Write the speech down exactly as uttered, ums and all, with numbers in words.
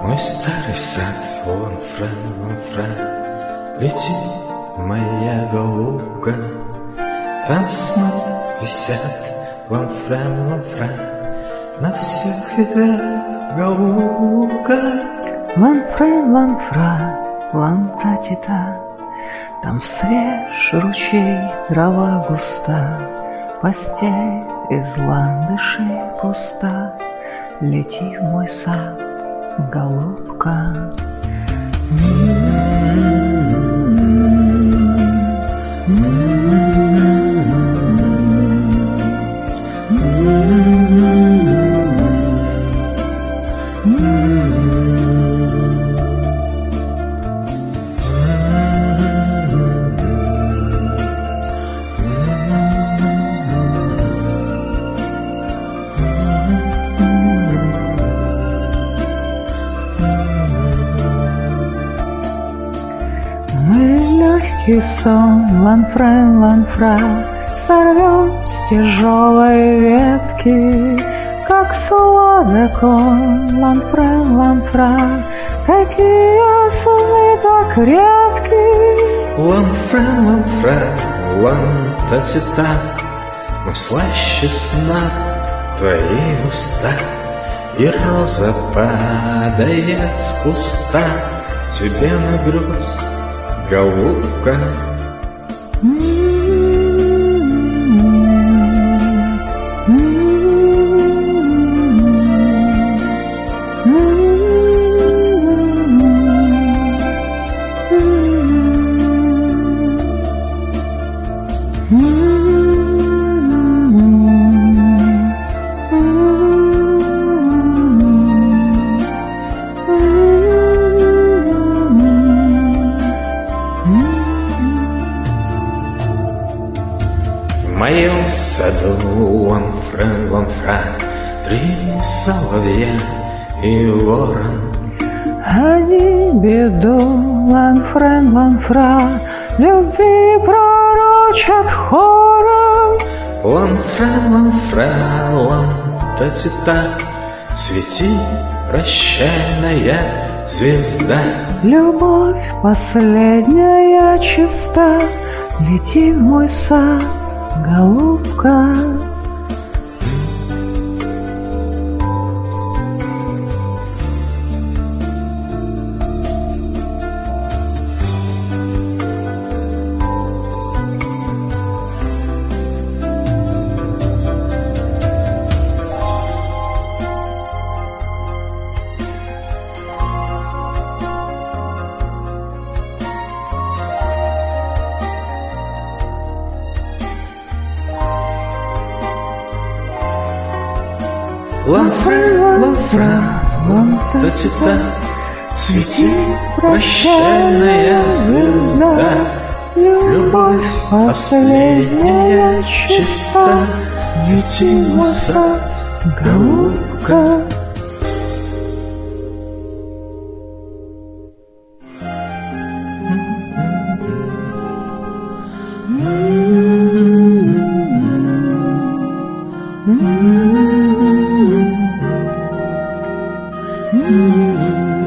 Мой старый сад, Ланфрен, Ланфрен, лети, моя голубка. Там сны висят, Ланфрен, Ланфрен, на всех ветвях, голубка. Ланфрен, Ланфра, лан-та-ти-та, там свеж ручей, трава густа, постель из ландышей пуста. Лети в мой сад, голубка. Легкий сон, Ланфрен, Ланфра, сорвем с тяжелой ветки, как сладок он, Ланфрен, Ланфра, какие сны так редки. Ланфрен, Ланфра, лан-та-ти-та, но слаще сна твои уста, и роза падает с куста тебе на грудь, голубка. В моем саду, Ланфрен, Ланфра, три соловья и ворон. Они беду, Ланфрен, Ланфра, любви пророчат хором. Ланфрен, Ланфра, лан-та-ти-та, свети, прощальная звезда. Любовь последняя чиста, лети в мой сад, голубка. Ланфрен, Ланфра, лан-та-ти-та, свети, прощальная звезда. Любовь последняя чиста, лети в мой сад, голубка. Mm-hmm.